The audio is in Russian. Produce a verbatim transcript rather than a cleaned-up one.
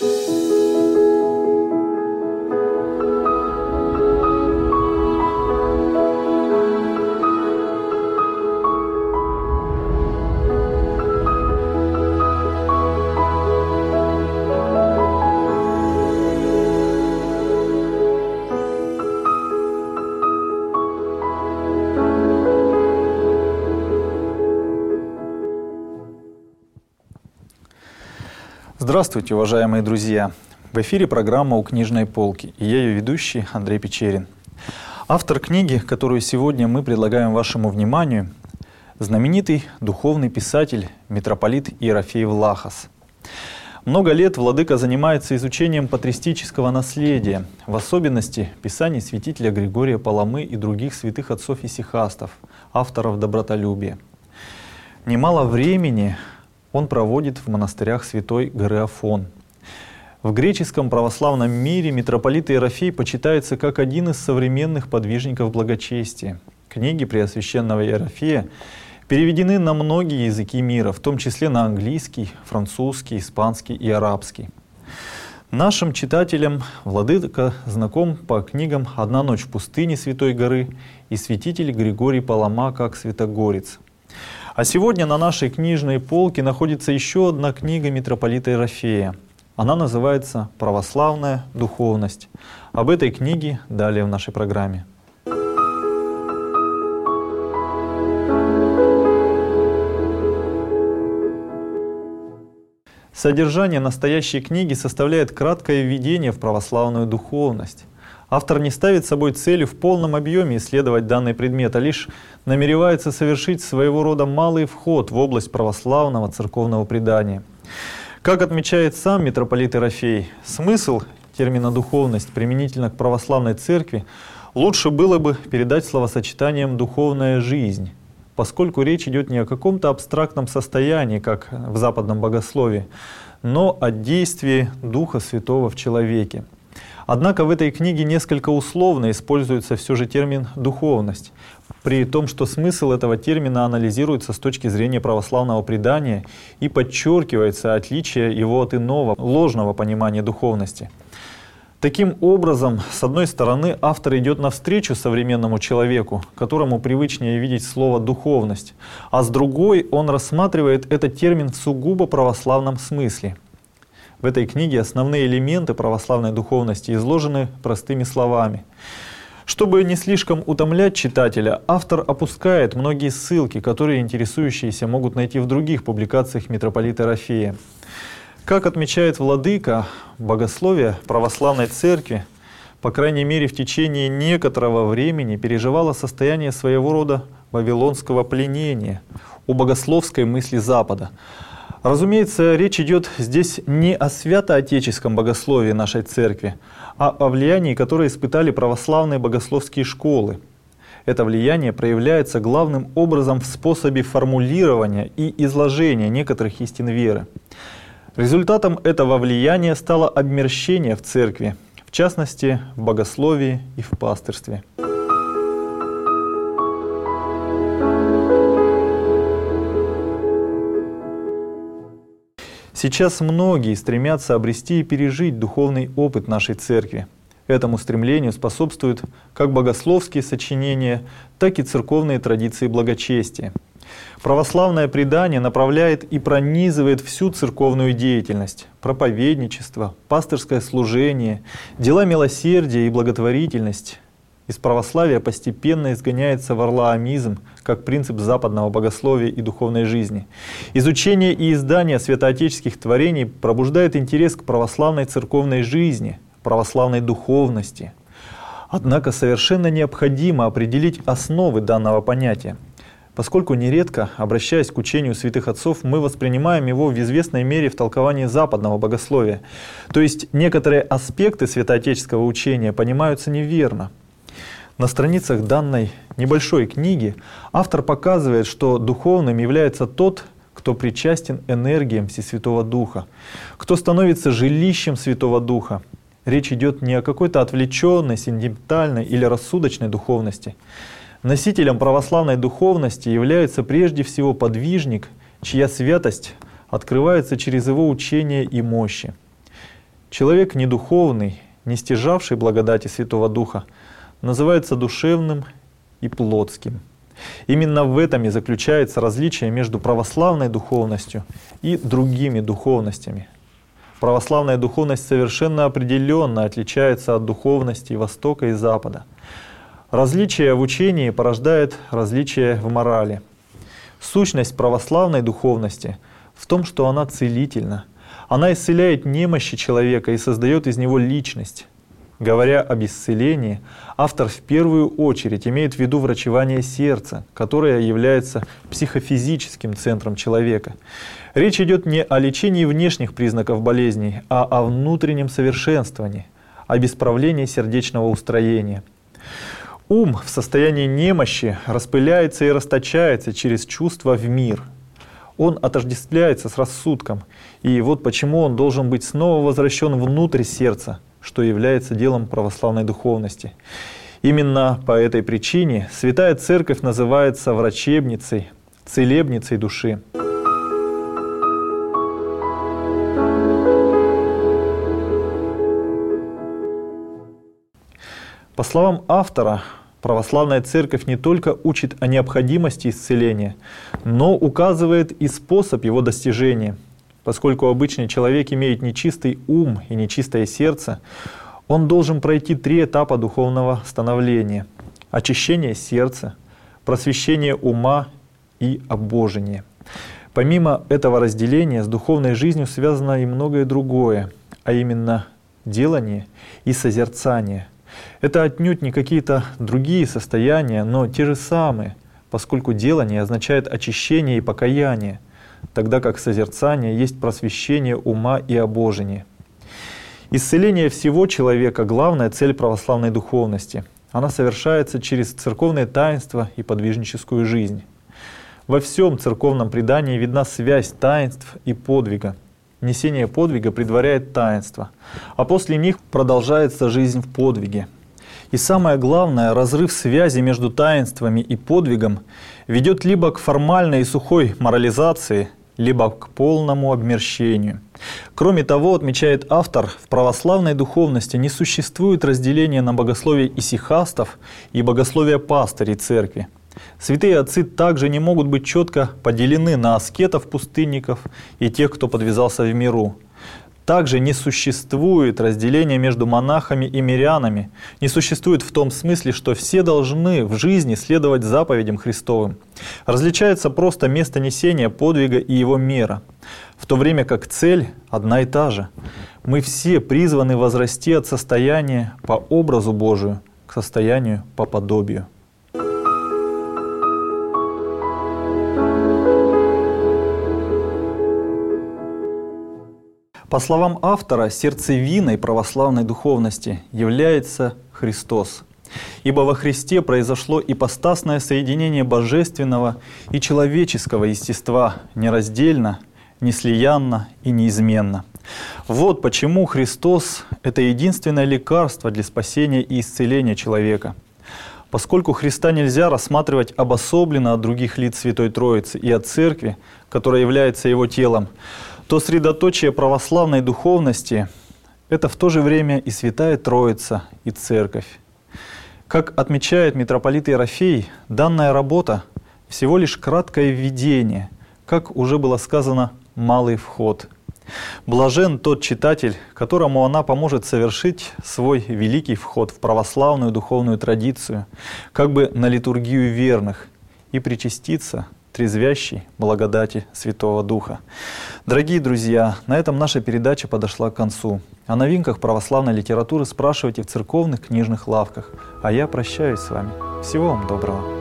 Здравствуйте, уважаемые друзья! В эфире программа «У книжной полки» и я ее ведущий Андрей Печерин. Автор книги, которую сегодня мы предлагаем вашему вниманию, знаменитый духовный писатель митрополит Иерофей Влахос. Много лет владыка занимается изучением патристического наследия, в особенности писаний святителя Григория Паламы и других святых отцов-исихастов, авторов добротолюбия. Немало времени он проводит в монастырях Святой горы Афон. В греческом православном мире митрополит Иерофей почитается как один из современных подвижников благочестия. Книги Преосвященного Иерофея переведены на многие языки мира, в том числе на английский, французский, испанский и арабский. Нашим читателям владыка знаком по книгам «Одна ночь в пустыне Святой горы» и «Святитель Григорий Палама как святогорец». А сегодня на нашей книжной полке находится еще одна книга митрополита Иерофея. Она называется «Православная духовность». Об этой книге далее в нашей программе. Содержание настоящей книги составляет краткое введение в православную духовность. Автор не ставит собой целью в полном объеме исследовать данный предмет, а лишь намеревается совершить своего рода малый вход в область православного церковного предания. Как отмечает сам митрополит Иерофей, смысл термина «духовность» применительно к православной церкви лучше было бы передать словосочетанием «духовная жизнь», поскольку речь идет не о каком-то абстрактном состоянии, как в западном богословии, но о действии Духа Святого в человеке. Однако в этой книге несколько условно используется все же термин «духовность», при том, что смысл этого термина анализируется с точки зрения православного предания и подчеркивается отличие его от иного, ложного понимания духовности. Таким образом, с одной стороны, автор идет навстречу современному человеку, которому привычнее видеть слово «духовность», а с другой он рассматривает этот термин в сугубо православном смысле. В этой книге основные элементы православной духовности изложены простыми словами. Чтобы не слишком утомлять читателя, автор опускает многие ссылки, которые интересующиеся могут найти в других публикациях митрополита Иерофея. Как отмечает владыка, богословие православной церкви, по крайней мере в течение некоторого времени, переживало состояние своего рода вавилонского пленения у богословской мысли Запада. Разумеется, речь идет здесь не о святоотеческом богословии нашей церкви, а о влиянии, которое испытали православные богословские школы. Это влияние проявляется главным образом в способе формулирования и изложения некоторых истин веры. Результатом этого влияния стало обмерщение в церкви, в частности, в богословии и в пастырстве. Сейчас многие стремятся обрести и пережить духовный опыт нашей церкви. Этому стремлению способствуют как богословские сочинения, так и церковные традиции благочестия. Православное предание направляет и пронизывает всю церковную деятельность: проповедничество, пастырское служение, дела милосердия и благотворительность. Из православия постепенно изгоняется варлаамизм как принцип западного богословия и духовной жизни. Изучение и издание святоотеческих творений пробуждает интерес к православной церковной жизни, православной духовности. Однако совершенно необходимо определить основы данного понятия, поскольку нередко, обращаясь к учению святых отцов, мы воспринимаем его в известной мере в толковании западного богословия. То есть некоторые аспекты святоотеческого учения понимаются неверно. На страницах данной небольшой книги автор показывает, что духовным является тот, кто причастен энергиям Всесвятого Духа, кто становится жилищем Святого Духа. Речь идет не о какой-то отвлеченной, сентиментальной или рассудочной духовности. Носителем православной духовности является прежде всего подвижник, чья святость открывается через его учение и мощи. Человек недуховный, не стяжавший благодати Святого Духа, называется душевным и плотским. Именно в этом и заключается различие между православной духовностью и другими духовностями. Православная духовность совершенно определенно отличается от духовности Востока и Запада. Различие в учении порождает различие в морали. Сущность православной духовности в том, что она целительна. Она исцеляет немощи человека и создает из него личность. Говоря об исцелении, автор в первую очередь имеет в виду врачевание сердца, которое является психофизическим центром человека. Речь идет не о лечении внешних признаков болезней, а о внутреннем совершенствовании, об исправлении сердечного устроения. Ум в состоянии немощи распыляется и расточается через чувства в мир. Он отождествляется с рассудком, и вот почему он должен быть снова возвращен внутрь сердца, что является делом православной духовности. Именно по этой причине Святая Церковь называется врачебницей, целебницей души. По словам автора, православная Церковь не только учит о необходимости исцеления, но указывает и способ его достижения. Поскольку обычный человек имеет нечистый ум и нечистое сердце, он должен пройти три этапа духовного становления: очищение сердца, просвещение ума и обожение. Помимо этого разделения с духовной жизнью связано и многое другое, а именно делание и созерцание. Это отнюдь не какие-то другие состояния, но те же самые, поскольку делание означает очищение и покаяние, тогда как созерцание есть просвещение ума и обожение. Исцеление всего человека — главная цель православной духовности. Она совершается через церковные таинства и подвижническую жизнь. Во всем церковном предании видна связь таинств и подвига. Несение подвига предваряет таинство, а после них продолжается жизнь в подвиге. И самое главное, разрыв связи между таинствами и подвигом ведет либо к формальной и сухой морализации, либо к полному обмерщению. Кроме того, отмечает автор, в православной духовности не существует разделения на богословие исихастов и богословие пастырей церкви. Святые отцы также не могут быть четко поделены на аскетов-пустынников и тех, кто подвязался в миру. Также не существует разделения между монахами и мирянами. Не существует в том смысле, что все должны в жизни следовать заповедям Христовым. Различается просто место несения подвига и его мера, в то время как цель одна и та же. Мы все призваны возрасти от состояния по образу Божию к состоянию по подобию. По словам автора, сердцевиной православной духовности является Христос. Ибо во Христе произошло ипостасное соединение божественного и человеческого естества нераздельно, неслиянно и неизменно. Вот почему Христос — это единственное лекарство для спасения и исцеления человека. Поскольку Христа нельзя рассматривать обособленно от других лиц Святой Троицы и от Церкви, которая является Его телом, то средоточие православной духовности — это в то же время и Святая Троица, и Церковь. Как отмечает митрополит Ерофей, данная работа — всего лишь краткое введение, как уже было сказано, малый вход. Блажен тот читатель, которому она поможет совершить свой великий вход в православную духовную традицию, как бы на литургию верных, и причаститься трезвящей благодати Святого Духа. Дорогие друзья, на этом наша передача подошла к концу. О новинках православной литературы спрашивайте в церковных книжных лавках. А я прощаюсь с вами. Всего вам доброго.